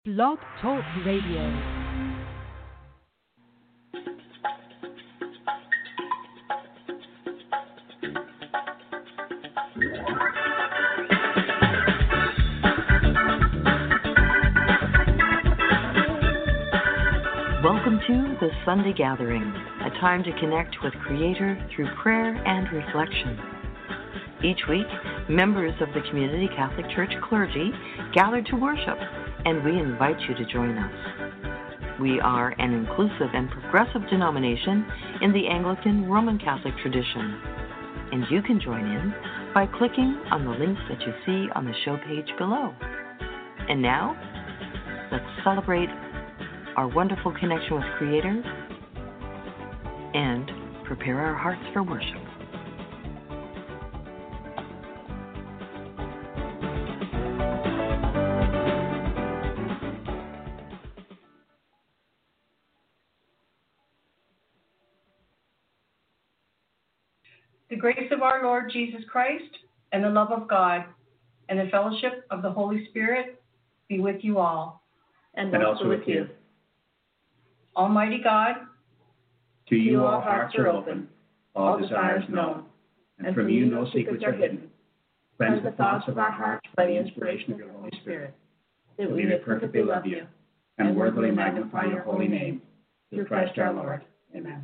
Blog Talk Radio. Welcome to the Sunday Gathering, a time to connect with Creator through prayer and reflection. Each week, members of the Community Catholic Church clergy gather to worship, and we invite you to join us. We are an inclusive and progressive denomination in the Anglican Roman Catholic tradition, and you can join in by clicking on the links that you see on the show page below. And now, let's celebrate our wonderful connection with Creator and prepare our hearts for worship. The grace of our Lord Jesus Christ and the love of God and the fellowship of the Holy Spirit be with you all. And also with you. Almighty God, to you all hearts are open, all desires known, and from you no secrets are hidden. Cleanse the thoughts of our hearts by the inspiration of your Holy Spirit, that we may perfectly love you and worthily magnify your holy name, through Christ our Lord. Amen.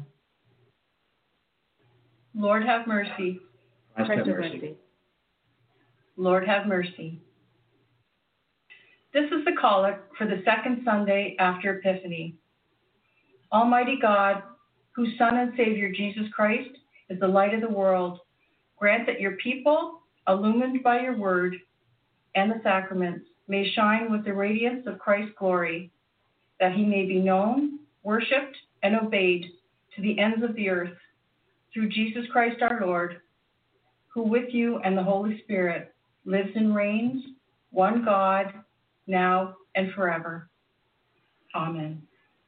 Lord have mercy. Christ have mercy. Lord have mercy. This is the collect for the second Sunday after Epiphany. Almighty God, whose Son and Savior Jesus Christ is the light of the world, grant that your people, illumined by your word and the sacraments, may shine with the radiance of Christ's glory, that he may be known, worshipped, and obeyed to the ends of the earth, through Jesus Christ our Lord, who with you and the Holy Spirit lives and reigns, one God, now and forever. Amen.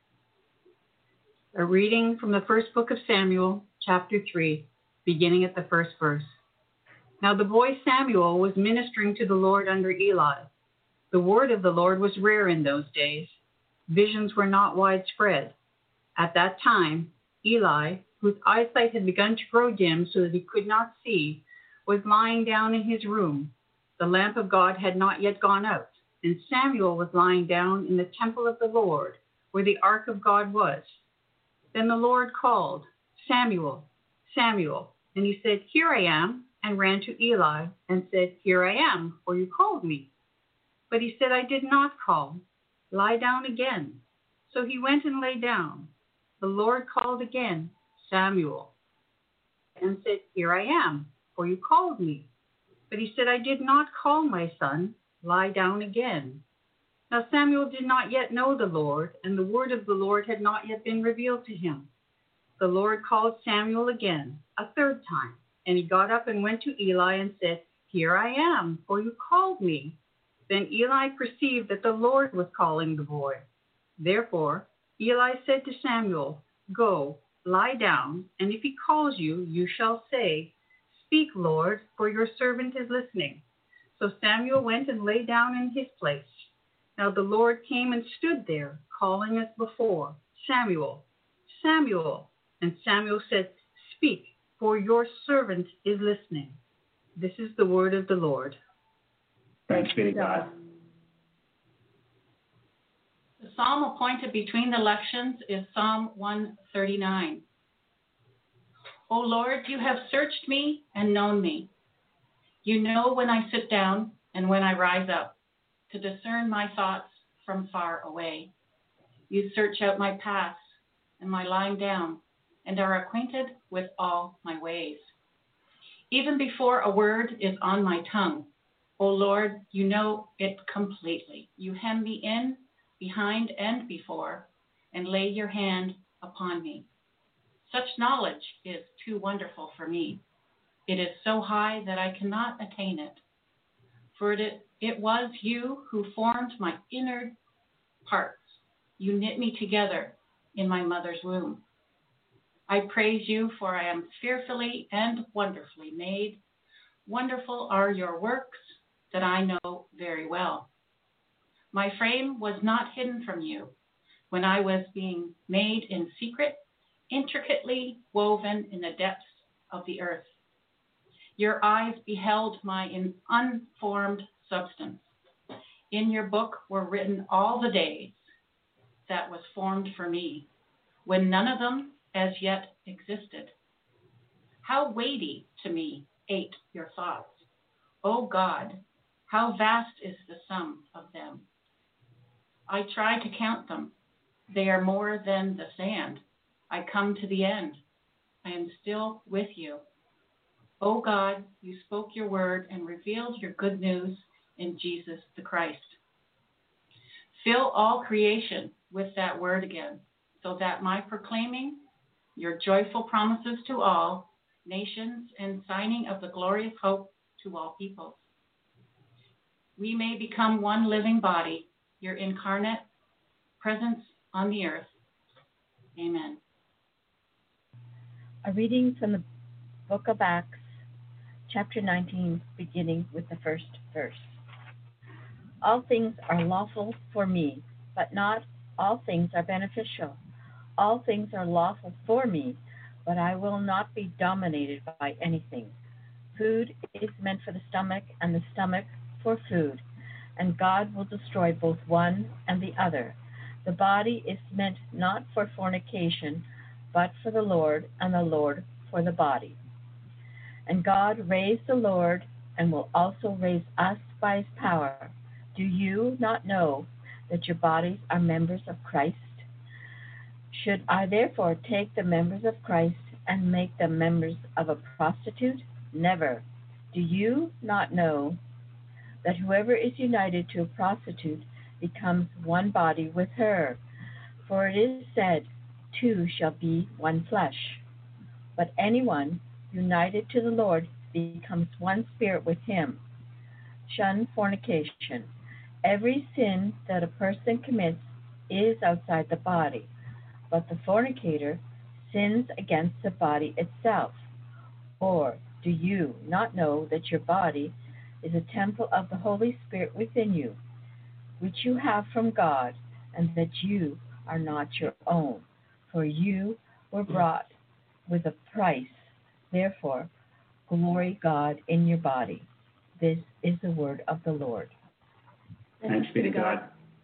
A reading from the first book of Samuel, chapter 3, beginning at the first verse. Now the boy Samuel was ministering to the Lord under Eli. The word of the Lord was rare in those days. Visions were not widespread. At that time, Eli, whose eyesight had begun to grow dim so that he could not see, was lying down in his room. The lamp of God had not yet gone out, and Samuel was lying down in the temple of the Lord, where the ark of God was. Then the Lord called, Samuel, Samuel. And he said, Here I am, and ran to Eli and said, Here I am, for you called me. But he said, I did not call. Lie down again. So he went and lay down. The Lord called again, Samuel, and said, Here I am, for you called me. But he said, I did not call, my son. Lie down again. Now Samuel did not yet know the Lord, and the word of the Lord had not yet been revealed to him. The Lord called Samuel again, a third time, and he got up and went to Eli and said, Here I am, for you called me. Then Eli perceived that the Lord was calling the boy. Therefore Eli said to Samuel, Go, lie down, and if he calls you, you shall say, Speak, Lord, for your servant is listening. So Samuel went and lay down in his place. Now the Lord came and stood there, calling as before, Samuel, Samuel. And Samuel said, Speak, for your servant is listening. This is the word of the Lord. Thanks be to God. The psalm appointed between the lections is Psalm 139. O Lord, you have searched me and known me. You know when I sit down and when I rise up, to discern my thoughts from far away. You search out my paths and my lying down, and are acquainted with all my ways. Even before a word is on my tongue, O Lord, you know it completely. You hem me in, behind and before, and lay your hand upon me. Such knowledge is too wonderful for me. It is so high that I cannot attain it. For it was you who formed my inner parts. You knit me together in my mother's womb. I praise you, for I am fearfully and wonderfully made. Wonderful are your works that I know very well. My frame was not hidden from you when I was being made in secret, intricately woven in the depths of the earth. Your eyes beheld my unformed substance. In your book were written all the days that was formed for me, when none of them as yet existed. How weighty to me ate your thoughts. O God, how vast is the sum of them. I try to count them. They are more than the sand. I come to the end. I am still with you. O God, you spoke your word and revealed your good news in Jesus the Christ. Fill all creation with that word again, so that my proclaiming your joyful promises to all nations and signing of the glorious hope to all peoples, we may become one living body, your incarnate presence on the earth. Amen. A reading from the book of Acts, chapter 19, beginning with the first verse. All things are lawful for me, but not all things are beneficial. All things are lawful for me, but I will not be dominated by anything. Food is meant for the stomach, and the stomach for food, and God will destroy both one and the other. The body is meant not for fornication, but for the Lord, and the Lord for the body. And God raised the Lord, and will also raise us by his power. Do you not know that your bodies are members of Christ? Should I therefore take the members of Christ and make them members of a prostitute? Never. Do you not know that whoever is united to a prostitute becomes one body with her? For it is said, two shall be one flesh. But anyone united to the Lord becomes one spirit with him. Shun fornication. Every sin that a person commits is outside the body, but the fornicator sins against the body itself. Or do you not know that your body is a temple of the Holy Spirit within you, which you have from God, and that you are not your own? For you were bought with a price. Therefore, glory God in your body. This is the word of the Lord. Thanks be to God.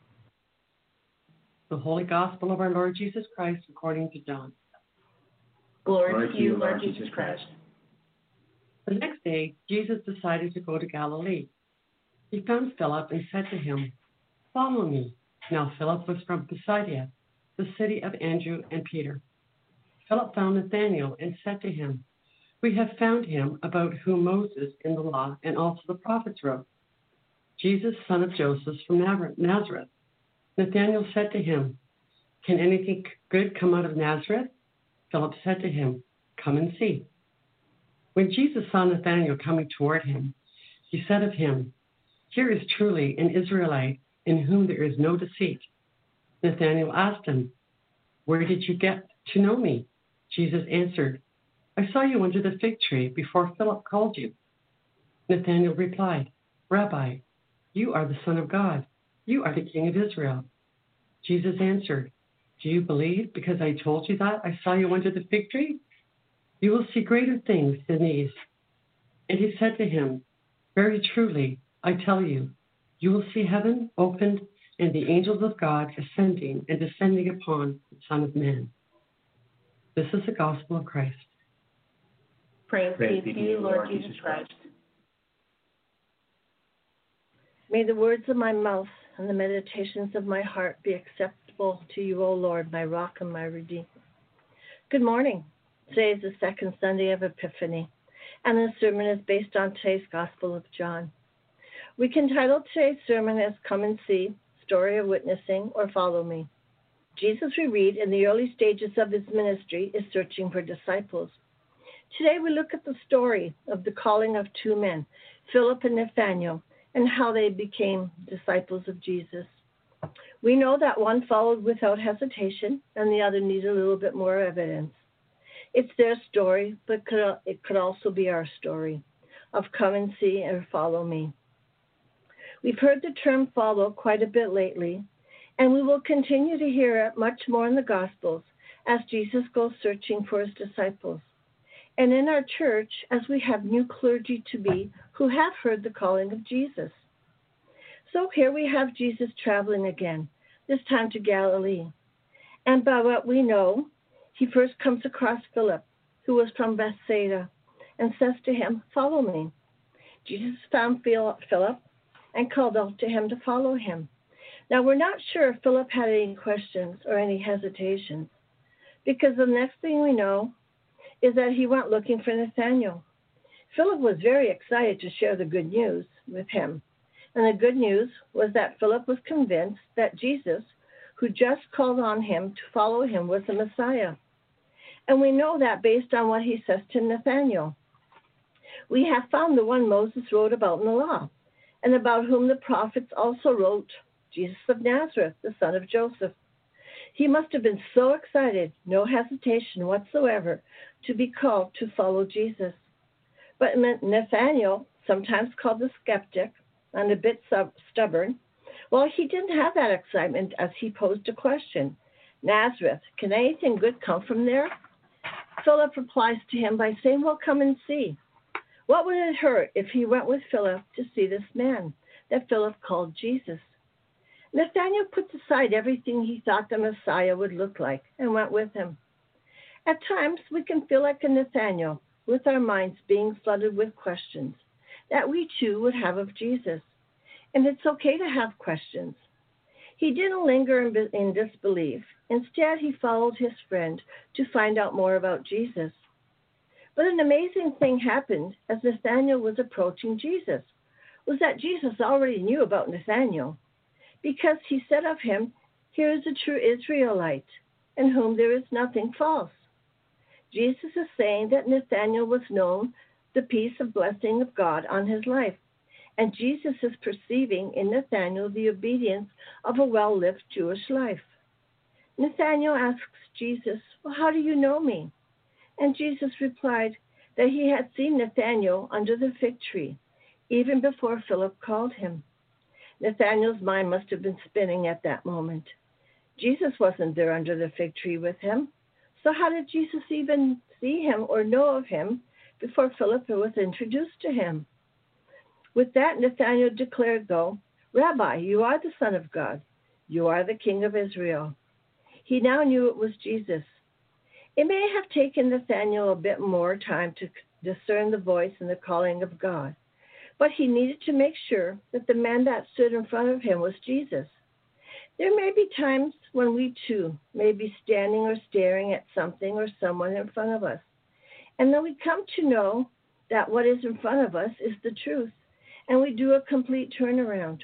The Holy Gospel of our Lord Jesus Christ according to John. Glory to you, Lord Jesus Christ. The next day, Jesus decided to go to Galilee. He found Philip and said to him, "Follow me." Now Philip was from Bethsaida, the city of Andrew and Peter. Philip found Nathanael and said to him, "We have found him about whom Moses in the law and also the prophets wrote, Jesus, son of Joseph from Nazareth." Nathanael said to him, "Can anything good come out of Nazareth?" Philip said to him, "Come and see." When Jesus saw Nathanael coming toward him, he said of him, "Here is truly an Israelite in whom there is no deceit." Nathanael asked him, "Where did you get to know me?" Jesus answered, "I saw you under the fig tree before Philip called you." Nathanael replied, "Rabbi, you are the Son of God. You are the King of Israel." Jesus answered, "Do you believe because I told you that I saw you under the fig tree? You will see greater things than these." And he said to him, "Very truly, I tell you, you will see heaven opened and the angels of God ascending and descending upon the Son of Man." This is the gospel of Christ. Praise be to you, Lord Jesus Christ. May the words of my mouth and the meditations of my heart be acceptable to you, O Lord, my rock and my redeemer. Good morning. Today is the second Sunday of Epiphany, and the sermon is based on today's Gospel of John. We can title today's sermon as Come and See, Story of Witnessing, or Follow Me. Jesus, we read, in the early stages of his ministry, is searching for disciples. Today we look at the story of the calling of two men, Philip and Nathanael, and how they became disciples of Jesus. We know that one followed without hesitation, and the other needed a little bit more evidence. It's their story, but it could also be our story of come and see or follow me. We've heard the term follow quite a bit lately, and we will continue to hear it much more in the Gospels as Jesus goes searching for his disciples. And in our church, as we have new clergy to be who have heard the calling of Jesus. So here we have Jesus traveling again, this time to Galilee. And by what we know, he first comes across Philip, who was from Bethsaida, and says to him, "Follow me." Jesus found Philip and called out to him to follow him. Now, we're not sure if Philip had any questions or any hesitations, because the next thing we know is that he went looking for Nathanael. Philip was very excited to share the good news with him. And the good news was that Philip was convinced that Jesus, who just called on him to follow him, was the Messiah. And we know that based on what he says to Nathanael. We have found the one Moses wrote about in the law, and about whom the prophets also wrote, Jesus of Nazareth, the son of Joseph. He must have been so excited, no hesitation whatsoever, to be called to follow Jesus. But Nathanael, sometimes called the skeptic, and a bit stubborn, well, he didn't have that excitement as he posed a question. Nazareth, can anything good come from there? Philip replies to him by saying, well, come and see. What would it hurt if he went with Philip to see this man that Philip called Jesus? Nathanael puts aside everything he thought the Messiah would look like and went with him. At times, we can feel like a Nathanael, with our minds being flooded with questions that we too would have of Jesus. And it's okay to have questions. He didn't linger in disbelief. Instead, he followed his friend to find out more about Jesus. But an amazing thing happened as Nathanael was approaching Jesus, was that Jesus already knew about Nathanael, because he said of him, "Here is a true Israelite, in whom there is nothing false." Jesus is saying that Nathanael was known the peace and blessing of God on his life, and Jesus is perceiving in Nathanael the obedience of a well-lived Jewish life. Nathanael asks Jesus, well, how do you know me? And Jesus replied that he had seen Nathanael under the fig tree, even before Philip called him. Nathanael's mind must have been spinning at that moment. Jesus wasn't there under the fig tree with him, so how did Jesus even see him or know of him before Philip was introduced to him? With that, Nathanael declared, though, "Rabbi, you are the Son of God. You are the King of Israel." He now knew it was Jesus. It may have taken Nathanael a bit more time to discern the voice and the calling of God, but he needed to make sure that the man that stood in front of him was Jesus. There may be times when we too may be standing or staring at something or someone in front of us, and then we come to know that what is in front of us is the truth, and we do a complete turnaround.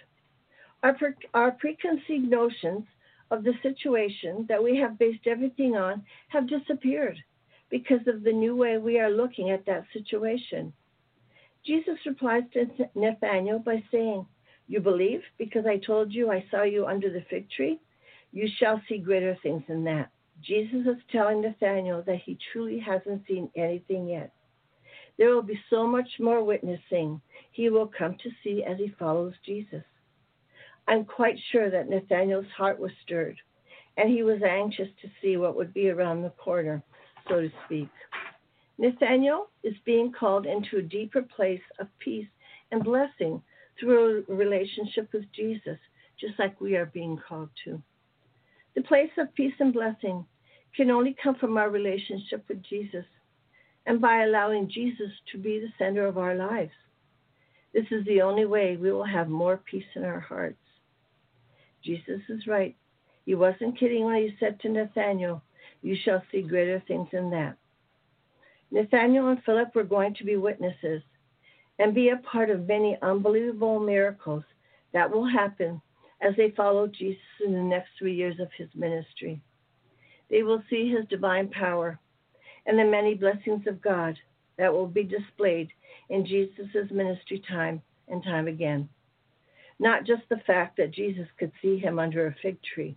Our preconceived notions of the situation that we have based everything on have disappeared because of the new way we are looking at that situation. Jesus replies to Nathanael by saying, "You believe because I told you I saw you under the fig tree? You shall see greater things than that." Jesus is telling Nathanael that he truly hasn't seen anything yet. There will be so much more witnessing he will come to see as he follows Jesus. I'm quite sure that Nathanael's heart was stirred, and he was anxious to see what would be around the corner, so to speak. Nathanael is being called into a deeper place of peace and blessing through a relationship with Jesus, just like we are being called to. The place of peace and blessing can only come from our relationship with Jesus and by allowing Jesus to be the center of our lives. This is the only way we will have more peace in our hearts. Jesus is right. He wasn't kidding when he said to Nathanael, "You shall see greater things than that." Nathanael and Philip were going to be witnesses and be a part of many unbelievable miracles that will happen as they follow Jesus in the next 3 years of his ministry. They will see his divine power and the many blessings of God that will be displayed in Jesus' ministry time and time again. Not just the fact that Jesus could see him under a fig tree.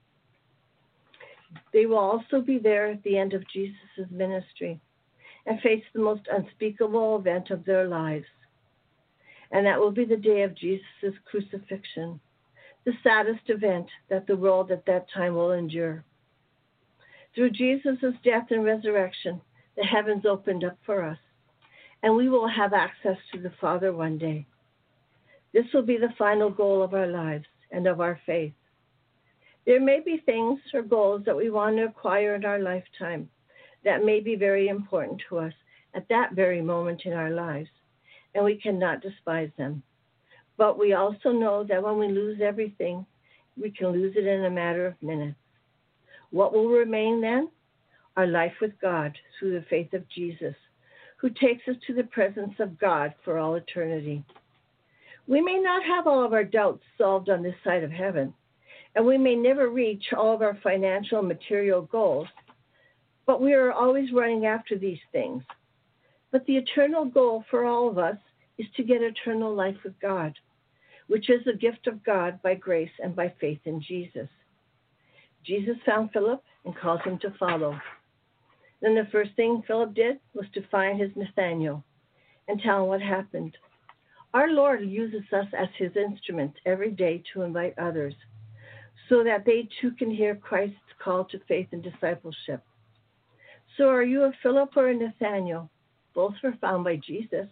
They will also be there at the end of Jesus' ministry and face the most unspeakable event of their lives. And that will be the day of Jesus' crucifixion, the saddest event that the world at that time will endure. Through Jesus' death and resurrection, the heavens opened up for us, and we will have access to the Father one day. This will be the final goal of our lives and of our faith. There may be things or goals that we want to acquire in our lifetime that may be very important to us at that very moment in our lives, and we cannot despise them. But we also know that when we lose everything, we can lose it in a matter of minutes. What will remain then? Our life with God through the faith of Jesus, who takes us to the presence of God for all eternity. We may not have all of our doubts solved on this side of heaven, and we may never reach all of our financial and material goals, but we are always running after these things. But the eternal goal for all of us is to get eternal life with God, which is a gift of God by grace and by faith in Jesus. Jesus found Philip and called him to follow. Then the first thing Philip did was to find his Nathanael and tell him what happened. Our Lord uses us as his instrument every day to invite others so that they too can hear Christ's call to faith and discipleship. So are you a Philip or a Nathanael? Both were found by Jesus.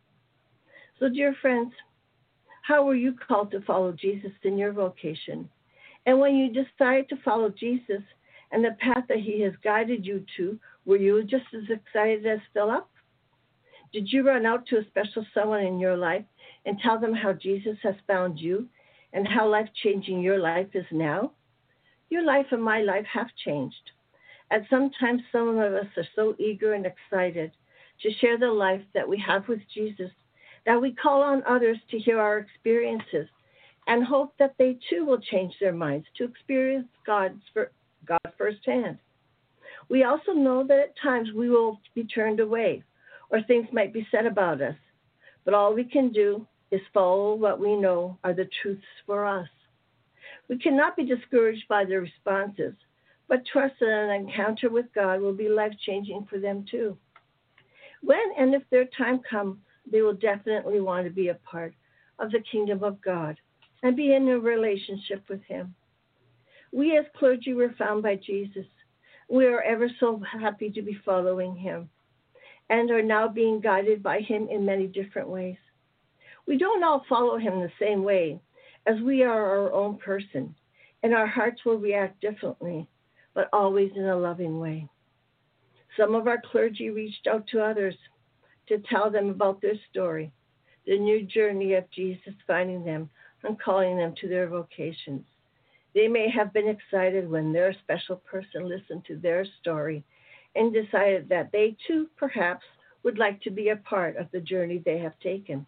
So dear friends, how were you called to follow Jesus in your vocation? And when you decided to follow Jesus and the path that he has guided you to, were you just as excited as Philip? Did you run out to a special someone in your life and tell them how Jesus has found you and how life-changing your life is now? Your life and my life have changed. And sometimes some of us are so eager and excited to share the life that we have with Jesus that we call on others to hear our experiences and hope that they too will change their minds to experience God firsthand. We also know that at times we will be turned away or things might be said about us, but all we can do is follow what we know are the truths for us. We cannot be discouraged by the responses, but trust that an encounter with God will be life-changing for them too. When and if their time comes, they will definitely want to be a part of the kingdom of God and be in a relationship with him. We as clergy were found by Jesus. We are ever so happy to be following him and are now being guided by him in many different ways. We don't all follow him the same way, as we are our own person, and our hearts will react differently, but always in a loving way. Some of our clergy reached out to others to tell them about their story, the new journey of Jesus finding them and calling them to their vocations. They may have been excited when their special person listened to their story and decided that they too perhaps would like to be a part of the journey they have taken.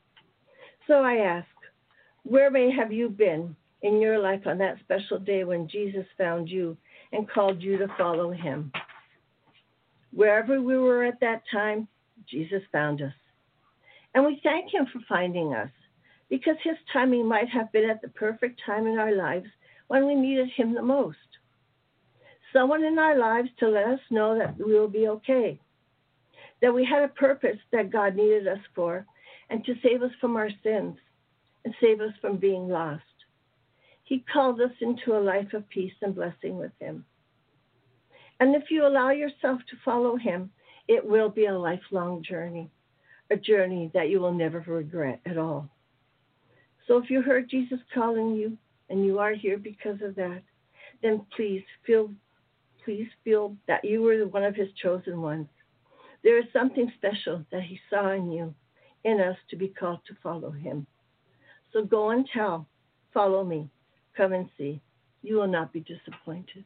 So I ask, where may have you been in your life on that special day when Jesus found you and called you to follow him? Wherever we were at that time, Jesus found us. And we thank him for finding us, because his timing might have been at the perfect time in our lives when we needed him the most. Someone in our lives to let us know that we will be okay, that we had a purpose that God needed us for, and to save us from our sins and save us from being lost. He called us into a life of peace and blessing with him. And if you allow yourself to follow him, it will be a lifelong journey, a journey that you will never regret at all. So if you heard Jesus calling you and you are here because of that, then please feel that you were one of his chosen ones. There is something special that he saw in you, in us, to be called to follow him. So go and tell, follow me, come and see. You will not be disappointed.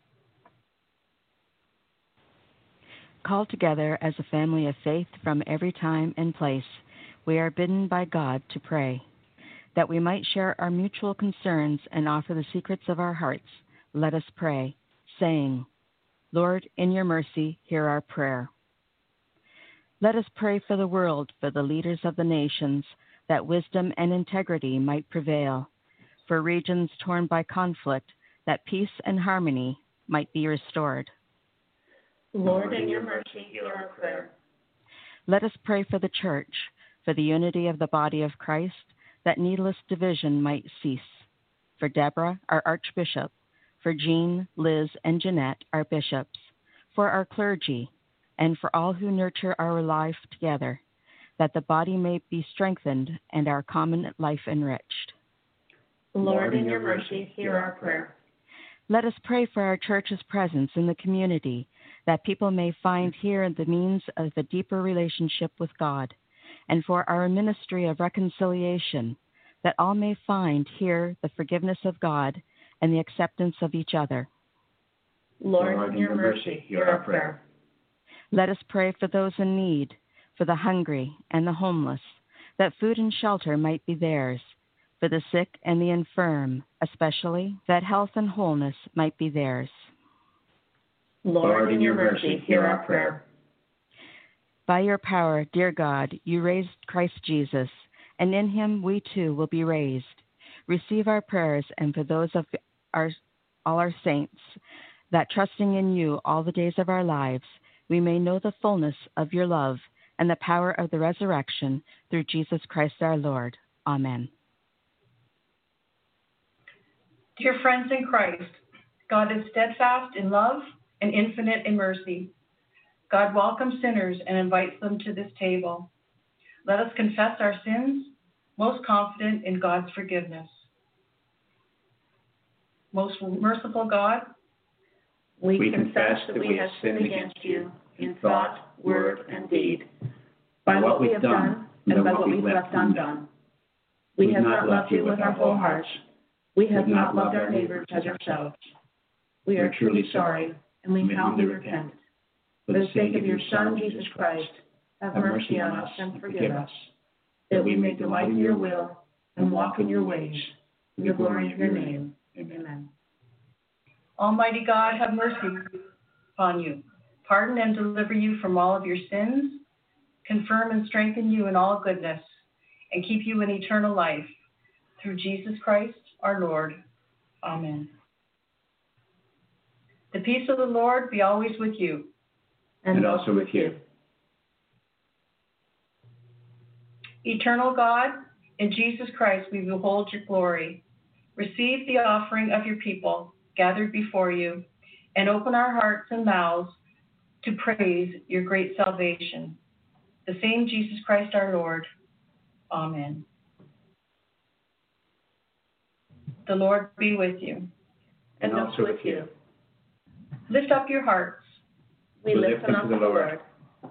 Called together as a family of faith from every time and place, we are bidden by God to pray, that we might share our mutual concerns and offer the secrets of our hearts. Let us pray, saying, Lord, in your mercy, hear our prayer. Let us pray for the world, for the leaders of the nations, that wisdom and integrity might prevail, for regions torn by conflict, that peace and harmony might be restored. Lord, in your mercy, hear our prayer. Let us pray for the church, for the unity of the body of Christ, that needless division might cease. For Deborah, our Archbishop, for Jean, Liz, and Jeanette, our bishops, for our clergy, and for all who nurture our life together, that the body may be strengthened and our common life enriched. Lord, in your mercy, hear our prayer. Let us pray for our church's presence in the community, that people may find here the means of a deeper relationship with God, and for our ministry of reconciliation, that all may find here the forgiveness of God and the acceptance of each other. Lord, in your mercy, hear our prayer. Let us pray for those in need, for the hungry and the homeless, that food and shelter might be theirs, for the sick and the infirm, especially that health and wholeness might be theirs. Lord, in your mercy, hear our prayer. By your power, dear God, you raised Christ Jesus, and in him we too will be raised. Receive our prayers, and for those of all our saints, that trusting in you all the days of our lives, we may know the fullness of your love and the power of the resurrection through Jesus Christ our Lord. Amen. Dear friends in Christ, God is steadfast in love and infinite in mercy. God welcomes sinners and invites them to this table. Let us confess our sins, most confident in God's forgiveness. Most merciful God, we confess that we have sinned against you in thought, word, and deed, by what we've done and by what we've left undone. We have not loved you with our whole hearts. We have not loved our neighbors as ourselves. We are truly sorry, and we humbly repent. For the sake of your Son, Jesus Christ, have mercy on us and forgive us, that we may delight in your will and walk in your ways, in the glory of your name. Amen. Almighty God, have mercy upon you, pardon and deliver you from all of your sins, confirm and strengthen you in all goodness, and keep you in eternal life. Through Jesus Christ, our Lord. Amen. The peace of the Lord be always with you. And also with you. Eternal God, in Jesus Christ we behold your glory. Receive the offering of your people gathered before you, and open our hearts and mouths to praise your great salvation. The same Jesus Christ our Lord. Amen. The Lord be with you. And also with you. Lift up your hearts. We lift them up to the Lord.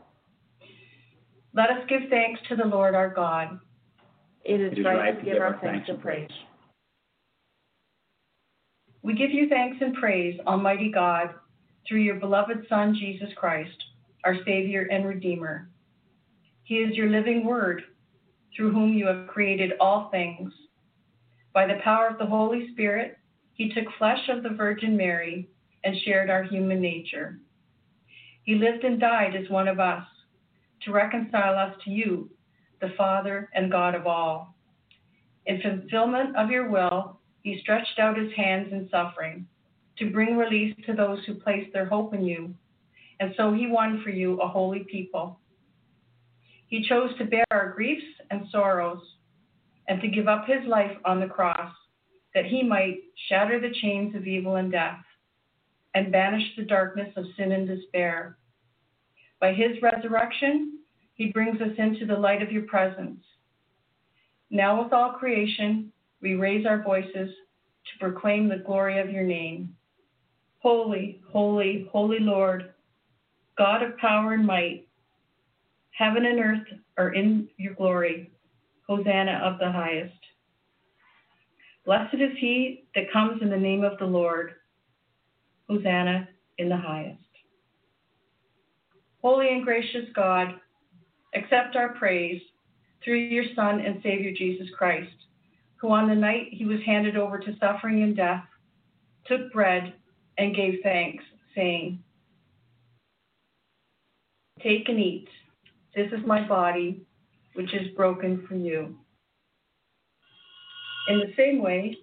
Let us give thanks to the Lord our God. It is right to give our thanks and praise. We give you thanks and praise, Almighty God, through your beloved Son, Jesus Christ, our Savior and Redeemer. He is your living Word, through whom you have created all things. By the power of the Holy Spirit, he took flesh of the Virgin Mary and shared our human nature. He lived and died as one of us, to reconcile us to you, the Father and God of all. In fulfillment of your will, he stretched out his hands in suffering to bring release to those who place their hope in you, and so he won for you a holy people. He chose to bear our griefs and sorrows and to give up his life on the cross, that he might shatter the chains of evil and death and banish the darkness of sin and despair. By his resurrection, he brings us into the light of your presence. Now with all creation, we raise our voices to proclaim the glory of your name. Holy, holy, holy Lord, God of power and might, heaven and earth are in your glory. Hosanna of the highest. Blessed is he that comes in the name of the Lord. Hosanna in the highest. Holy and gracious God, accept our praise through your Son and Savior Jesus Christ, who on the night he was handed over to suffering and death, took bread and gave thanks, saying, "Take and eat. This is my body, which is broken for you." In the same way,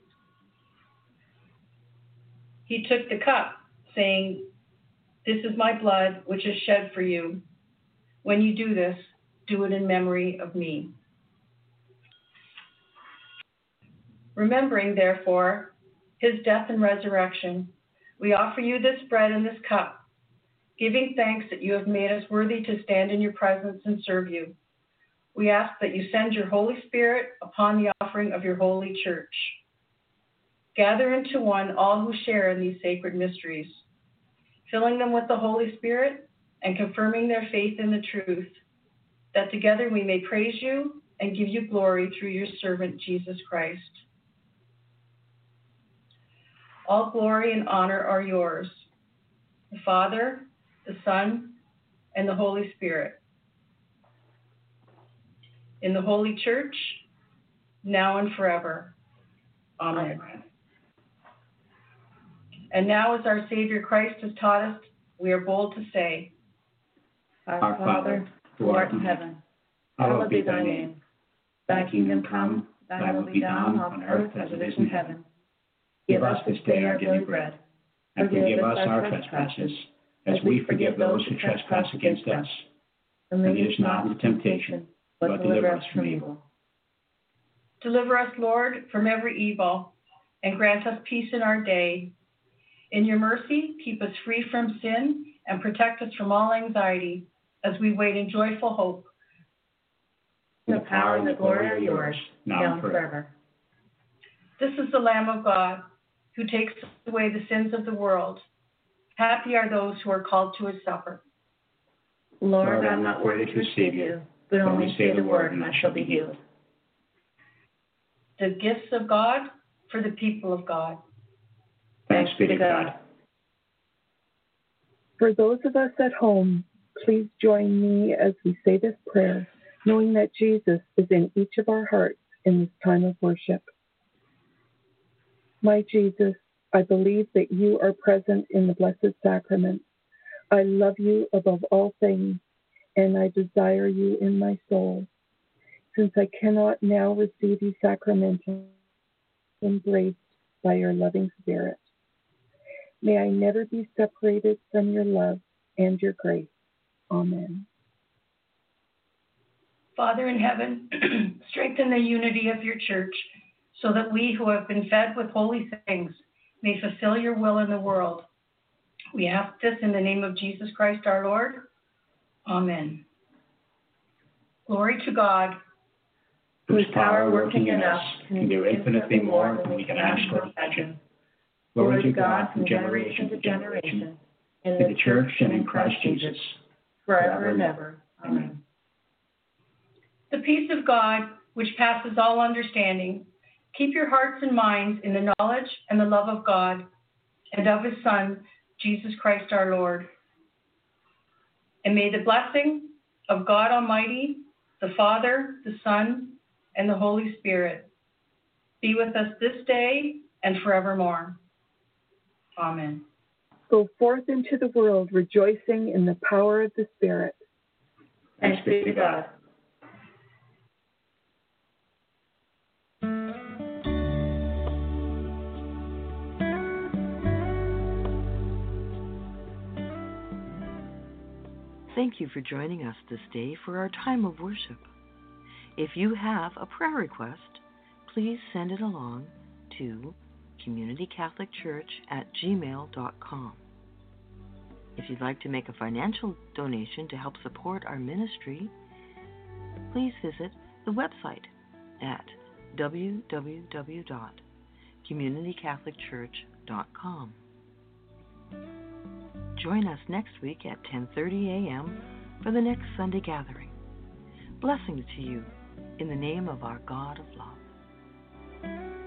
he took the cup, saying, "This is my blood, which is shed for you. When you do this, do it in memory of me." Remembering, therefore, his death and resurrection, we offer you this bread and this cup, giving thanks that you have made us worthy to stand in your presence and serve you. We ask that you send your Holy Spirit upon the offering of your holy church. Gather into one all who share in these sacred mysteries, filling them with the Holy Spirit and confirming their faith in the truth, that together we may praise you and give you glory through your servant, Jesus Christ. All glory and honor are yours, the Father, the Son, and the Holy Spirit. In the Holy Church, now and forever. Amen. And now, as our Savior Christ has taught us, we are bold to say, Our Father, who art in heaven, hallowed be thy name. Thy kingdom come, thy will be done on earth as it is in heaven. Give us this day our daily bread, and forgive us our trespasses, as we forgive those who trespass against us. And lead us not into temptation, but deliver us from evil. Deliver us, Lord, from every evil, and grant us peace in our day. In your mercy, keep us free from sin, and protect us from all anxiety, as we wait in joyful hope. The power and the glory are yours, now and forever. This is the Lamb of God, who takes away the sins of the world. Happy are those who are called to his supper. Lord, I'm not worthy to receive you, but only say the word, and I shall be healed. The gifts of God for the people of God. Thanks be to God. For those of us at home, please join me as we say this prayer, knowing that Jesus is in each of our hearts in this time of worship. My Jesus, I believe that you are present in the Blessed Sacrament. I love you above all things, and I desire you in my soul. Since I cannot now receive you sacramentally, embraced by your loving Spirit, may I never be separated from your love and your grace. Amen. Father in heaven, strengthen the unity of your church, so that we who have been fed with holy things may fulfill your will in the world. We ask this in the name of Jesus Christ our Lord. Amen. Glory to God, whose power working in us can do infinitely more than we can ask or imagine. Glory to God from generation to generation, in the church and in Christ Jesus, forever and ever. Amen. The peace of God, which passes all understanding, keep your hearts and minds in the knowledge and the love of God and of his Son, Jesus Christ our Lord. And may the blessing of God Almighty, the Father, the Son, and the Holy Spirit be with us this day and forevermore. Amen. Go forth into the world rejoicing in the power of the Spirit. Thanks be to God. Thank you for joining us this day for our time of worship. If you have a prayer request, please send it along to communitycatholicchurch@gmail.com. If you'd like to make a financial donation to help support our ministry, please visit the website at www.communitycatholicchurch.com. Join us next week at 10:30 a.m. for the next Sunday gathering. Blessings to you in the name of our God of love.